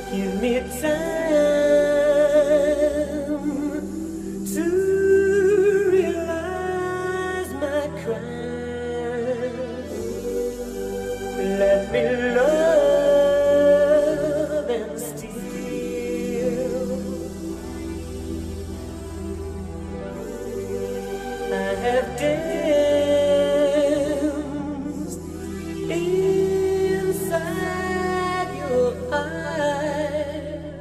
Give me time to realize my crime. Let me love and steal. I have danced inside your eyes.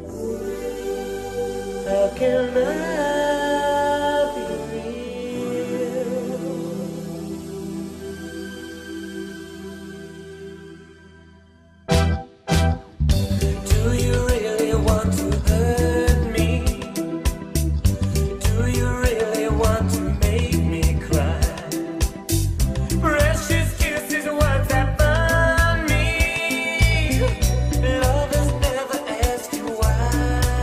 How can I be real? Do you really want to hurt me? Do you really want to make me cry? Precious kisses, words that burn me. Lovers never ask you why.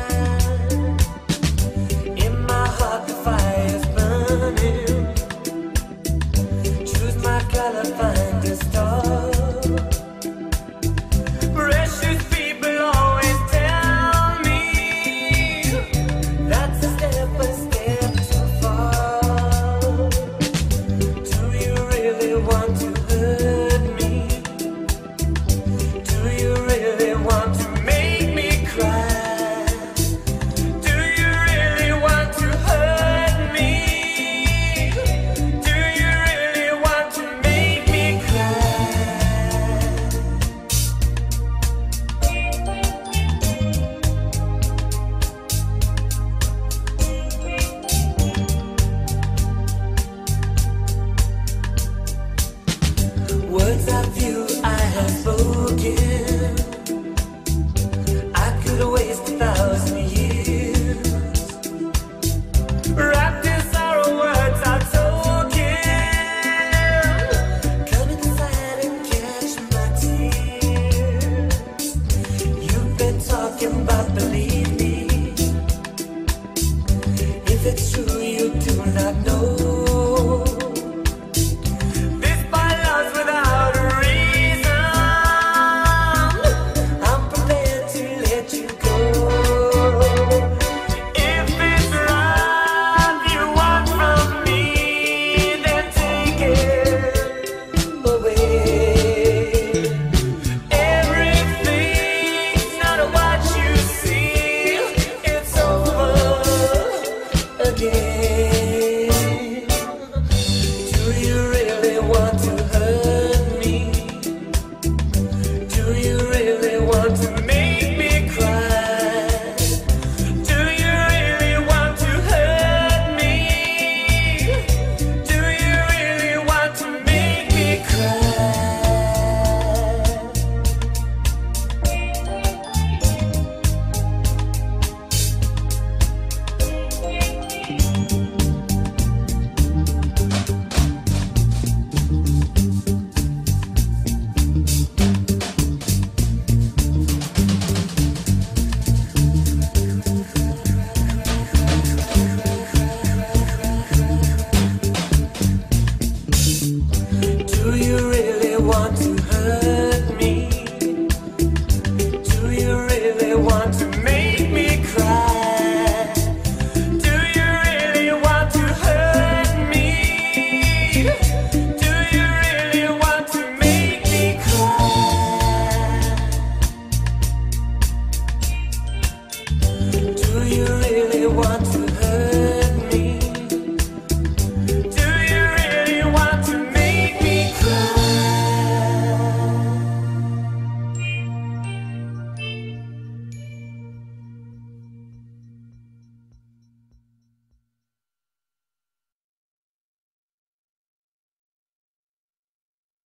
In my heart the fire's burning. Choose my color, find a star. Precious people always tell me that's a step too far. Do you really want to hurt me? Do you really want to make me cry? Do you really want to hurt me? Do you really want to make me cry? Words of you I have spoken, I could waste 1,000 years. Wrapped in sorrow, words are token. Come inside and catch my tears. You've been talking about believe me. If it's true you do not know. This by love's without a reason. I'm prepared to let you go. If it's love you want from me, then take it away. Everything's not what you see. It's over again. Do you really want to hurt me? Do you really want to make me cry? Do you really want to hurt me? Do you really want to make me cry? Do you really want to